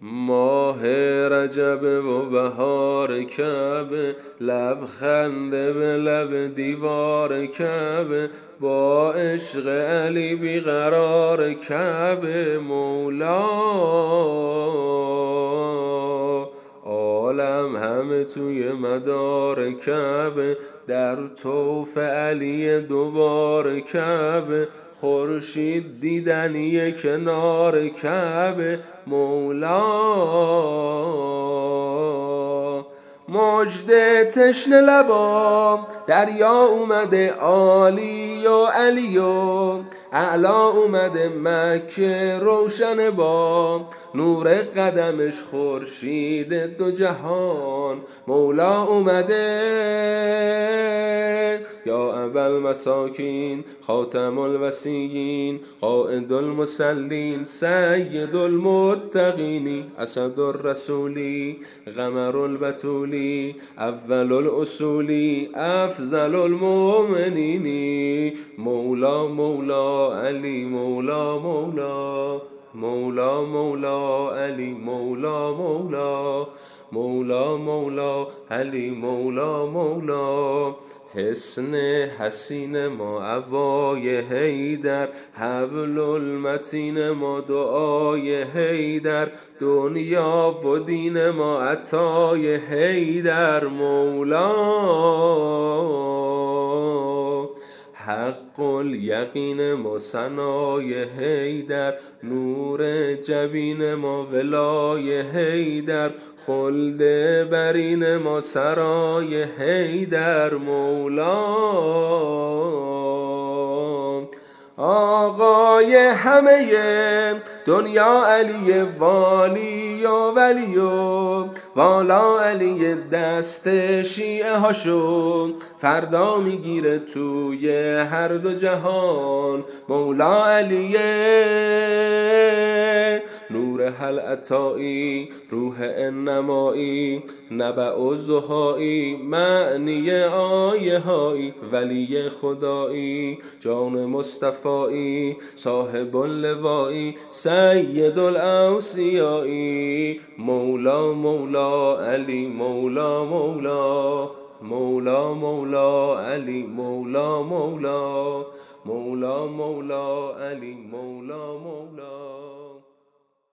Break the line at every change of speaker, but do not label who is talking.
ماه رجب و بهار کعبه، لبخنده به لب دیوار کعبه، با عشق علی بیقرار کعبه. مولا عالم همه توی مدار کعبه، در طوف علی دوبار کعبه، خورشید دیدنی کنار کعبه. مولا مژده تشنه لبا دریا اومده، عالی و علی و اعلا اومده، مکه روشن با نور قدمش خورشید دو جهان. مولا اومده یا ابا المساکین، خاتم الوصیین، قائد المصلین، سید المتقین، اسد الرسولی، قمر البتولی، اول الاصولی، افضل المؤمنین. مولا مولا علی، مولا مولا، مولا مولا علی، مولا مولا، مولا مولا علی، مولا مولا. حسن حسین ما عبای حیدر، حبل المتین ما دعای حیدر، دنیا و دین ما عطای حیدر. مولا حق الیقین ما ثنای حیدر، نور جبین ما ولای حیدر، خلد برین ما سرای حیدر. مولا آقای همه دنیا علی، والی و ولی و والا علی، دست شیعه هاشو فردا میگیره توی هر دو جهان. مولا علی نور هل عطایی، روح انمایی، نبع و زهایی، معنی آیه هایی، ولی خدایی، جان مصطفایی، صاحب اللوایی، سید الاوصیایی. مولا مولا علی، مولا مولا، مولا مولا علی، مولا مولا، مولا مولا علی، مولا مولا.